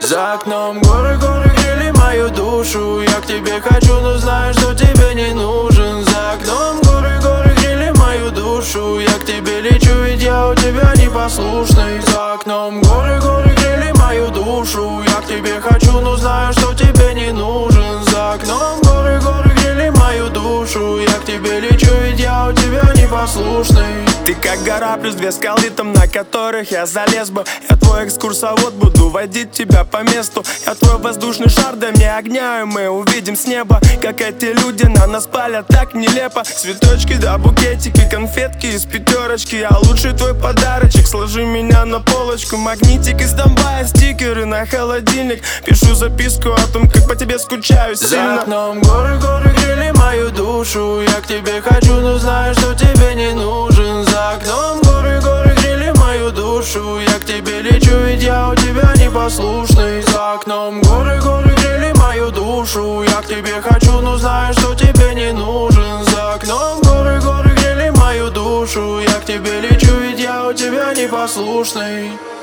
За окном горы, горы грели мою душу. Я к тебе хочу, но знаю, что тебе не нужен. За окном горы, горы грели мою душу. Я к тебе лечу, ведь я у тебя непослушный. За окном горы, горы грели мою душу. Я к тебе хочу, но знаю, что тебе не нужен. За окном горы, горы грели мою душу. Я к тебе лечу, ведь я у тебя непослушный. Ты как гора плюс две скалы, там на которых я залез бы. Я твой экскурсовод, буду водить тебя по месту. Я твой воздушный шар, дай мне огня, и мы увидим с неба, как эти люди на нас палят так нелепо. Цветочки да букетики, конфетки из пятерочки. А лучший твой подарочек, сложи меня на полочку. Магнитик из Донбая, стикеры на холодильник. Пишу записку о том, как по тебе скучаю сильно. За окном горы, горы грели мою душу. Я к тебе хочу, но знаю, что тебе не нужен. За окном горы, горы грели мою душу. Я к тебе лечу, ведь я у тебя непослушный. За окном горы, горы грели мою душу. Я к тебе хочу, но знаю, что тебе не нужен. За окном горы, горы грели мою душу. Я к тебе лечу, ведь я у тебя непослушный.